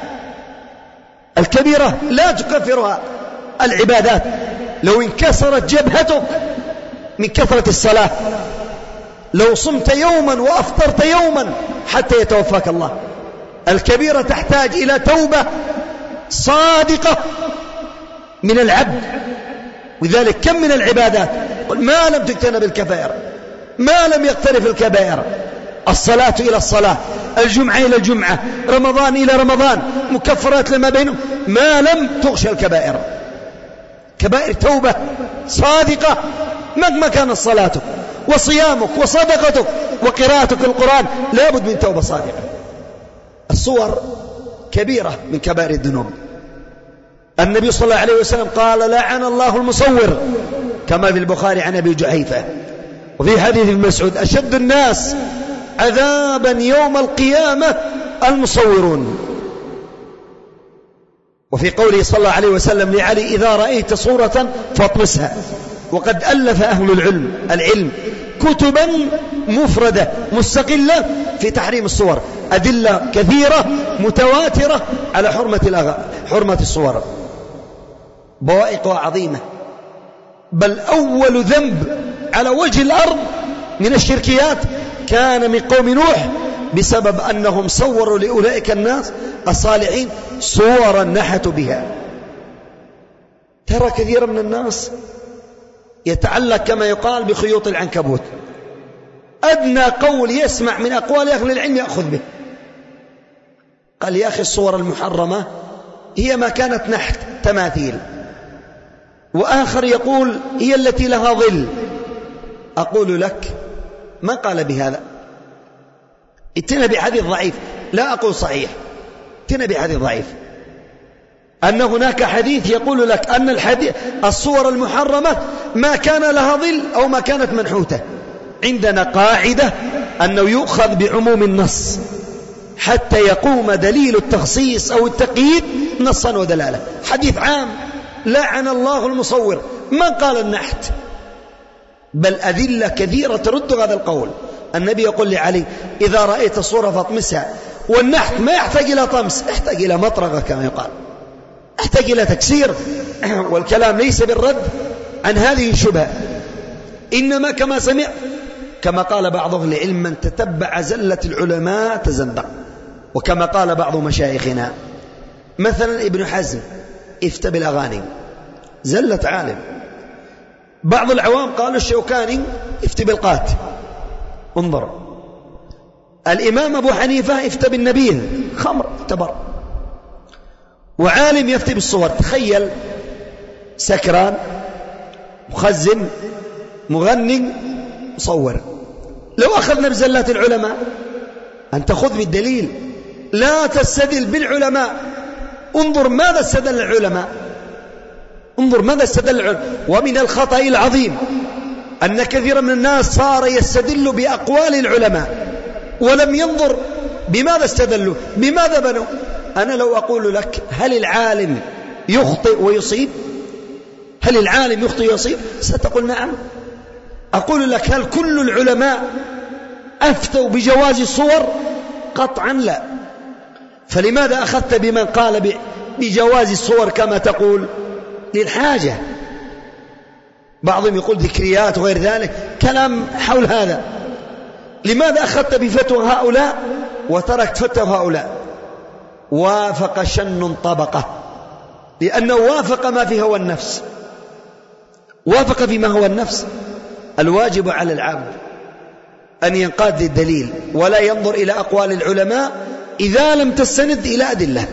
الكبيرة لا تكفرها العبادات. لو انكسرت جبهتك من كثرة الصلاة، لو صمت يوما وأفطرت يوما حتى يتوفاك الله. الكبيرة تحتاج إلى توبة صادقة من العبد. وذلك كم من العبادات ما لم تجتنب الكبائر، ما لم يقترف الكبائر. الصلاة إلى الصلاة، الجمعة إلى الجمعة، رمضان إلى رمضان، مكفرات لما بينهم، ما لم تغشى الكبائر. كبائر توبة صادقة مهما كانت صلاتك وصيامك وصدقتك وقراءتك القرآن، لابد من توبة صادقة. الصور كبيرة من كبائر الذنوب. النبي صلى الله عليه وسلم قال لعن الله المصور، كما في البخاري عن أبي جحيفة. وفي حديث ابن مسعود أشد الناس عذابا يوم القيامة المصورون. وفي قوله صلى الله عليه وسلم لعلي إذا رأيت صورة فاطمسها. وقد ألف أهل العلم العلم كتبا مفردة مستقلة في تحريم الصور، أدلة كثيرة متواترة على حرمة الأغا حرمة الصور. بوائقها عظيمة، بل أول ذنب على وجه الأرض من الشركيات كان من قوم نوح بسبب أنهم صوروا لأولئك الناس الصالحين صورا نحتوا بها. ترى كثيرا من الناس يتعلق كما يقال بخيوط العنكبوت، أدنى قول يسمع من أقوال أهل العلم يأخذ به. قال يا أخي الصور المحرمة هي ما كانت نحت تماثيل، وآخر يقول هي التي لها ظل. أقول لك ما قال بهذا، اتنا بحديث ضعيف، لا أقول صحيح، اتنا بحديث ضعيف، أن هناك حديث يقول لك أن الحديث الصور المحرمة ما كان لها ظل أو ما كانت منحوتة. عندنا قاعدة أنه يؤخذ بعموم النص حتى يقوم دليل التخصيص أو التقييد نصا ودلالة. حديث عام لعن الله المصور، ما قال النحت، بل أدلة كثيرة ترد هذا القول. النبي يقول لعلي إذا رأيت صورة فاطمسها، والنحت ما يحتاج إلى طمس، يحتاج إلى مطرقة كما يقال، يحتاج إلى تكسير. والكلام ليس بالرد عن هذه الشبهة، إنما كما سمع كما قال بعض أهل العلم من تتبع زلة العلماء تزندق. وكما قال بعض مشايخنا مثلا ابن حزم افتى بالأغاني، زلة عالم. بعض العوام قالوا الشوكاني افتى بالقات، انظر. الإمام أبو حنيفة افتى بالنبيذ، خمر اعتبر. وعالم يفتي بالصور، تخيل سكران مخزن مغني مصور. لو أخذنا بزلات العلماء أن تأخذ بالدليل، لا تستدل بالعلماء. انظر ماذا استدل العلماء، انظر ماذا استدل العلماء. ومن الخطأ العظيم أن كثير من الناس صار يستدل بأقوال العلماء ولم ينظر بماذا استدلوا، بماذا بنوا. أنا لو أقول لك هل العالم يخطئ ويصيب؟ هل العالم يخطئ ويصيب؟ ستقول نعم. أقول لك هل كل العلماء أفتوا بجواز الصور؟ قطعا لا. فلماذا أخذت بمن قال بجواز الصور كما تقول؟ للحاجة. بعضهم يقول ذكريات وغير ذلك، كلام حول هذا. لماذا أخذت بفتوى هؤلاء وتركت فتوى هؤلاء؟ وافق شن طبقة، لأنه وافق ما في هوى النفس، وافق فيما هو النفس. الواجب على العبد أن ينقاد للدليل ولا ينظر إلى أقوال العلماء إذا لم تستند إلى أدلة.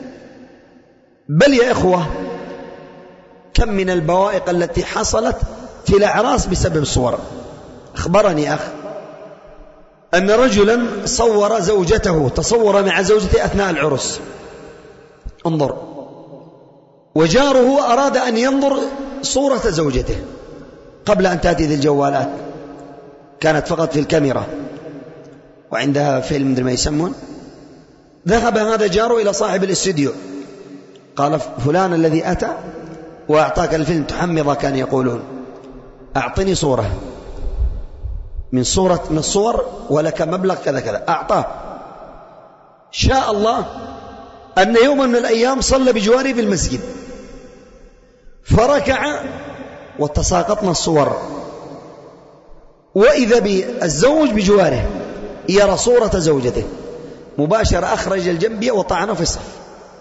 بل يا إخوة كم من البوائق التي حصلت في الأعراس بسبب الصور. أخبرني أخ أن رجلا صور زوجته، تصور مع زوجته أثناء العرس، انظر، وجاره أراد أن ينظر صورة زوجته قبل أن تأتي ذي الجوالات، كانت فقط في الكاميرا وعندها فيلم مثل ما يسمون. ذهب هذا جاره إلى صاحب الاستوديو قال فلان الذي أتى وأعطاك الفيلم تحمضه كان يقولون، أعطني صورة من صورة من الصور ولك مبلغ كذا كذا. أعطاه. شاء الله أن يوما من الأيام صلى بجواري في المسجد، فركع وتساقطنا الصور، وإذا بالزوج بجواره يرى صورة زوجته مباشرة، أخرج الجنبية وطعنه في الصف.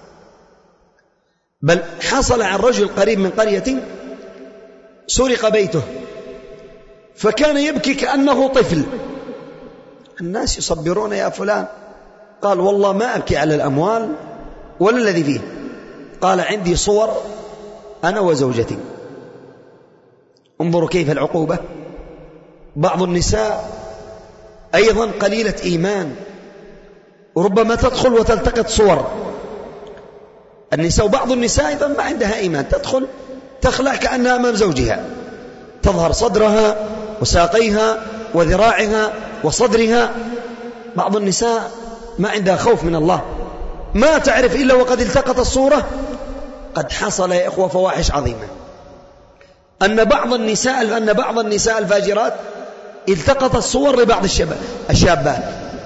بل حصل عن رجل قريب من قرية سرق بيته فكان يبكي كأنه طفل. الناس يصبرون يا فلان، قال والله ما أبكي على الأموال ولا الذي فيه، قال عندي صور أنا وزوجتي. انظروا كيف العقوبة. بعض النساء أيضا قليلة إيمان، وربما تدخل وتلتقط صور النساء، وبعض النساء أيضا ما عندها إيمان، تدخل تخلع كأنها أمام زوجها، تظهر صدرها وساقيها وذراعها وصدرها. بعض النساء ما عندها خوف من الله، ما تعرف إلا وقد التقط الصورة. قد حصل يا إخوة فواحش عظيمة، أن بعض النساء أن بعض النساء الفاجرات التقط الصور لبعض الشباب الشابات،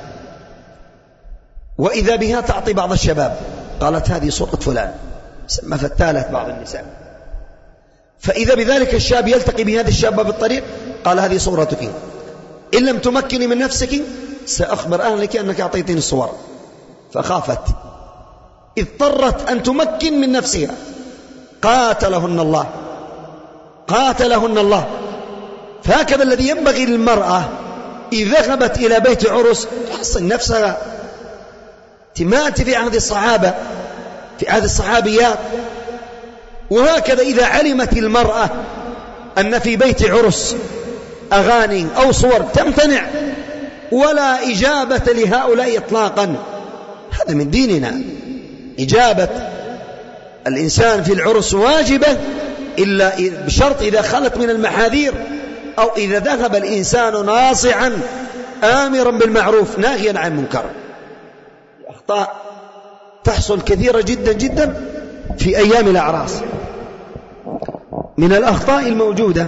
وإذا بها تعطي بعض الشباب، قالت هذه صورة فلان، سمى فتالة بعض النساء. فإذا بذلك الشاب يلتقي بهذا الشاب بالطريق قال هذه صورتك، إن لم تمكني من نفسك سأخبر أهلك أنك أعطيتني الصور. فخافت، اضطرت أن تمكن من نفسها. قاتلهن الله قاتلهن الله. فهكذا الذي ينبغي للمرأة إذا ذهبت إلى بيت عرس تحصن نفسها. تمات في عهد الصحابة، في عهد الصحابيات. وهكذا إذا علمت المرأة أن في بيت عرس أغاني أو صور تمتنع ولا إجابة لهؤلاء إطلاقا. هذا من ديننا. إجابة الإنسان في العرس واجبة إلا بشرط إذا خلت من المحاذير، أو إذا ذهب الإنسان ناصعا آمرا بالمعروف ناهيا عن المنكر. أخطاء تحصل كثيرة جدا جدا في أيام الأعراس. من الأخطاء الموجودة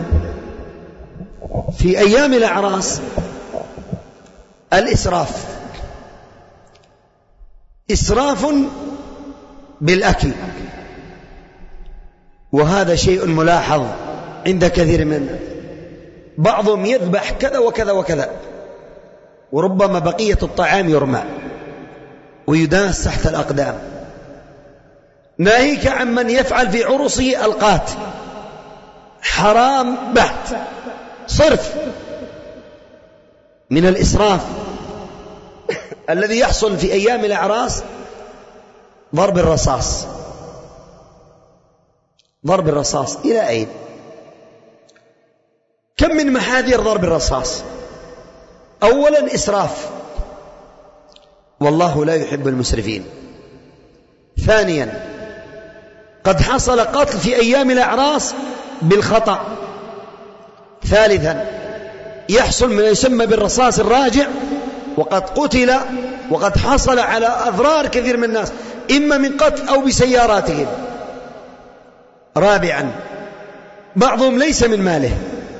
في أيام الأعراس الإسراف. إسراف بالأكل، وهذا شيء ملاحظ عند كثير من الناس. بعضهم يذبح كذا وكذا وكذا، وربما بقية الطعام يرمى ويداس تحت الأقدام. ناهيك عن من يفعل في عرسه القات، حرام بحت صرف. من الإسراف الذي يحصل في أيام الأعراس ضرب الرصاص. ضرب الرصاص إلى أين؟ كم من محاذير ضرب الرصاص؟ أولا إسراف، والله لا يحب المسرفين. ثانيا قد حصل قتل في أيام الأعراس بالخطأ. ثالثا يحصل ما يسمى بالرصاص الراجع، وقد قتل وقد حصل على أضرار كثير من الناس إما من قتل أو بسياراتهم. رابعا بعضهم ليس من ماله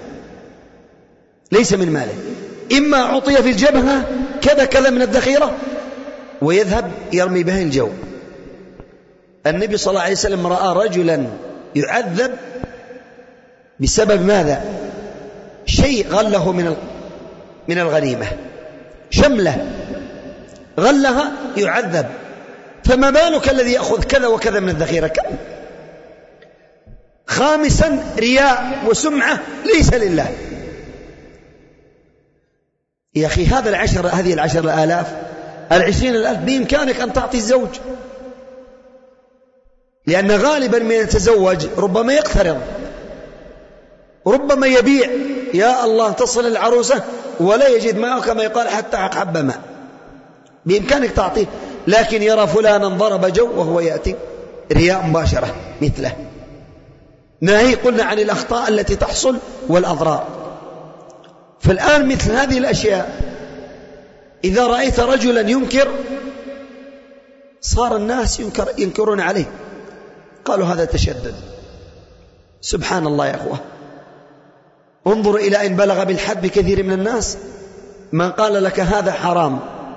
ليس من ماله إما أعطي في الجبهة كذا كذا من الذخيرة ويذهب يرمي به الجو. النبي صلى الله عليه وسلم رأى رجلا يعذب بسبب ماذا؟ شيء غله من من الغنيمة، شملة غلها يعذب، فما بالك الذي يأخذ كذا وكذا من الذخيرة؟ كم. خامسا رياء وسمعة ليس لله. يا أخي هذا العشر هذه العشر الآلاف العشرين الألف بإمكانك أن تعطي الزوج، لأن غالبا من يتزوج ربما يقترض، ربما يبيع. يا الله تصل العروسة ولا يجد معه كما يقال حتى حبة ماء، بإمكانك تعطيه، لكن يرى فلانا ضرب جو وهو يأتي رياء مباشرة مثله. ناهي قلنا عن الأخطاء التي تحصل والأضرار. فالآن مثل هذه الأشياء إذا رأيت رجلا ينكر صار الناس ينكر ينكرون عليه، قالوا هذا تشدد. سبحان الله يا أخوة، انظر إلى أن بلغ بالحد بكثير من الناس من قال لك هذا حرام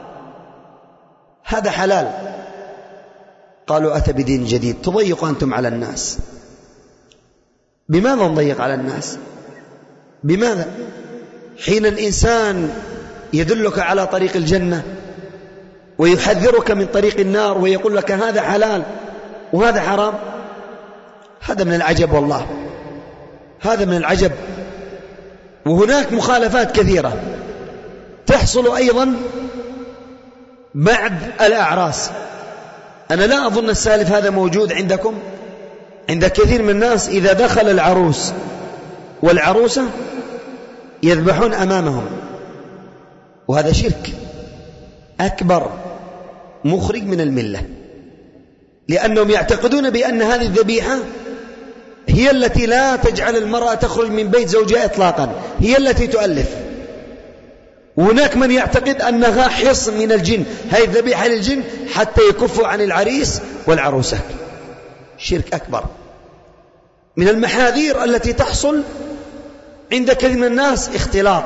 هذا حلال، قالوا أتى بدين جديد. تضيق أنتم على الناس. بماذا نضيق على الناس؟ بماذا؟ حين الإنسان يدلك على طريق الجنة ويحذرك من طريق النار ويقول لك هذا حلال وهذا حرام، هذا من العجب والله، هذا من العجب. وهناك مخالفات كثيرة تحصل أيضا بعد الأعراس. أنا لا أظن السالف هذا موجود عندكم، عند كثير من الناس إذا دخل العروس والعروسة يذبحون أمامهم، وهذا شرك أكبر مخرج من الملة، لأنهم يعتقدون بأن هذه الذبيحة هي التي لا تجعل المرأة تخرج من بيت زوجها إطلاقا، هي التي تؤلف. وهناك من يعتقد أنها حصن من الجن، هذه الذبيحة للجن حتى يكفوا عن العريس والعروسة. شرك أكبر. من المحاذير التي تحصل عند كثير من الناس اختلاط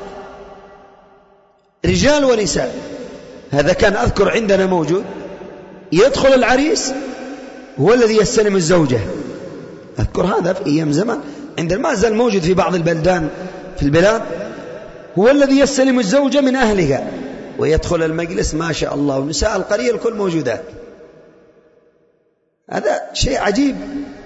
رجال ونساء. هذا كان أذكر عندنا موجود، يدخل العريس هو الذي يستلم الزوجة. أذكر هذا في أيام زمان، عندما ما زال موجود في بعض البلدان في البلاد. هو الذي يستلم الزوجة من أهلها ويدخل المجلس ما شاء الله ونساء القرية الكل موجودات. هذا شيء عجيب،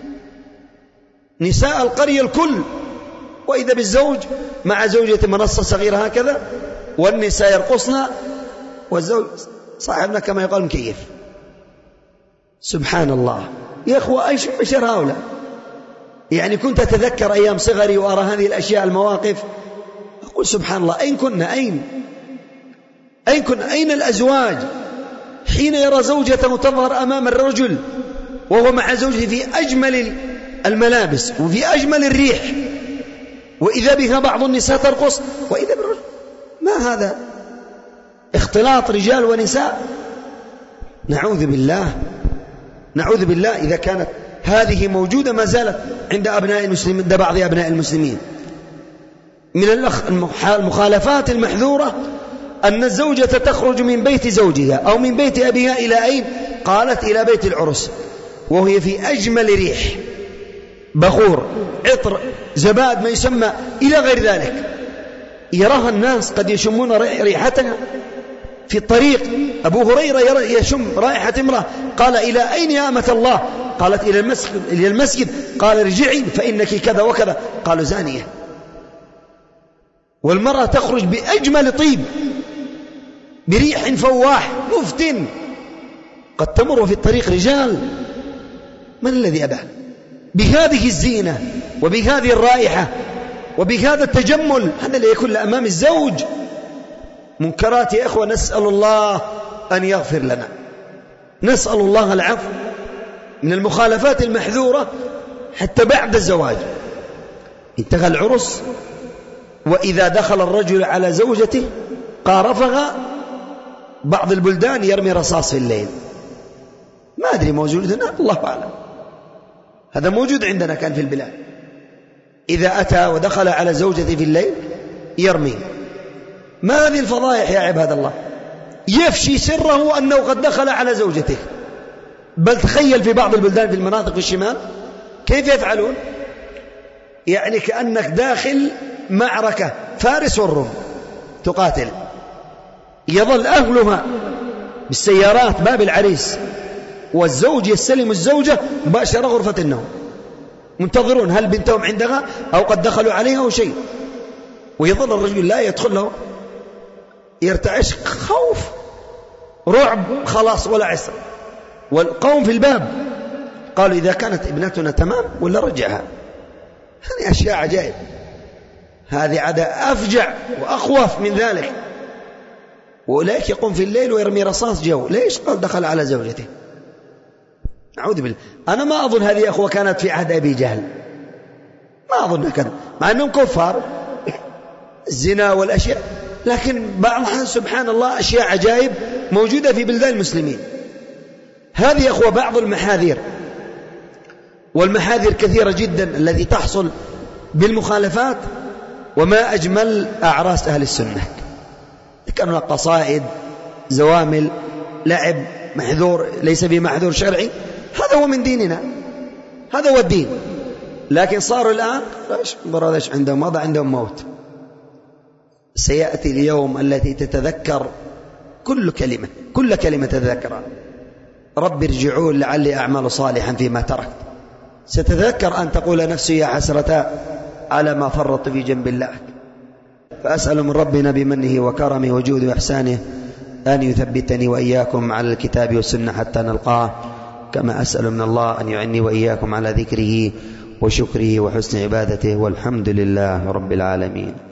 نساء القرية الكل، وإذا بالزوج مع زوجة منصة صغيرة هكذا والنساء يرقصن والزوج صاحبنا كما يقال مكيف. سبحان الله يا أخوة، أيش بشر هؤلاء؟ يعني كنت أتذكر أيام صغري وأرى هذه الأشياء المواقف أقول سبحان الله، أين كنا؟ أين أين كنا؟ أين الأزواج حين يرى زوجته تظهر أمام الرجل وهو مع زوجته في أجمل الملابس وفي أجمل الريح، وإذا بها بعض النساء ترقص وإذا بالرجل؟ ما هذا؟ اختلاط رجال ونساء، نعوذ بالله نعوذ بالله. إذا كانت هذه موجودة ما زالت عند أبناء المسلمين، عند بعض أبناء المسلمين. من المخالفات المحذورة أن الزوجة تخرج من بيت زوجها أو من بيت أبيها إلى أين؟ قالت إلى بيت العرس، وهي في أجمل ريح، بخور، عطر، زباد، ما يسمى إلى غير ذلك، يراها الناس قد يشمون ريحتها في الطريق. أبو هريرة يشم رائحة امرأة قال إلى أين يا أمة الله؟ قالت إلى المسجد, إلى المسجد. قال ارجعي فإنك كذا وكذا. قالوا زانية. والمرأة تخرج بأجمل طيب بريح فواح مفتن، قد تمر في الطريق رجال، من الذي أبى بهذه الزينة وبهذه الرائحة وبهذا التجمل؟ هذا لا يكون أمام الزوج. منكرات يا إخوة، نسأل الله أن يغفر لنا، نسأل الله العفو من المخالفات المحذورة حتى بعد الزواج. انتهى العرس وإذا دخل الرجل على زوجته قارفها، بعض البلدان يرمي رصاص في الليل، ما أدري موجود هنا، الله أعلم. هذا موجود عندنا كان في البلاد، إذا أتى ودخل على زوجته في الليل يرمي. ما هذه الفضائح يا عباد الله؟ يفشي سره أنه قد دخل على زوجته. بل تخيل في بعض البلدان في المناطق الشمال كيف يفعلون، يعني كأنك داخل معركة فارس والروم تقاتل، يظل أهلها بالسيارات باب العريس والزوج يستلم الزوجة مباشرة غرفة النوم، منتظرون هل بنتهم عندها أو قد دخلوا عليها أو شيء، ويظل الرجل لا يدخل له، يرتعش خوف رعب، خلاص ولا عسر. والقوم في الباب قالوا إذا كانت ابنتنا تمام ولا رجعها. هذه أشياء عجائب، هذه عادة أفجع وأخوف من ذلك. وأولئك يقوم في الليل ويرمي رصاص جو، ليش؟ قال دخل على زوجته. أعوذ بالله. أنا ما أظن هذه أخوة كانت في عهد أبي جهل، ما أظن كذا، مع أنهم كفار الزنا والأشياء، لكن بعضها سبحان الله أشياء عجائب موجودة في بلدان المسلمين. هذه أخوة بعض المحاذير، والمحاذير كثيرة جدا التي تحصل بالمخالفات. وما أجمل أعراس أهل السنة، كانوا قصائد، زوامل، لعب، محذور ليس بمحذور شرعي، هذا هو من ديننا، هذا هو الدين. لكن صاروا الآن ايش برادش عندهم وضع، عندهم موت. سيأتي اليوم التي تتذكر كل كلمة، كل كلمة تتذكرها، رب ارجعون لعلي أعمل صالحا فيما تركت. ستتذكر أن تقول نفسي يا حسرة على ما فرط في جنب الله. فأسأل من ربنا بمنه وكرمه وجوده وإحسانه أن يثبتني وإياكم على الكتاب والسنة حتى نلقاه، كما أسأل من الله أن يعني وإياكم على ذكره وشكره وحسن عبادته، والحمد لله رب العالمين.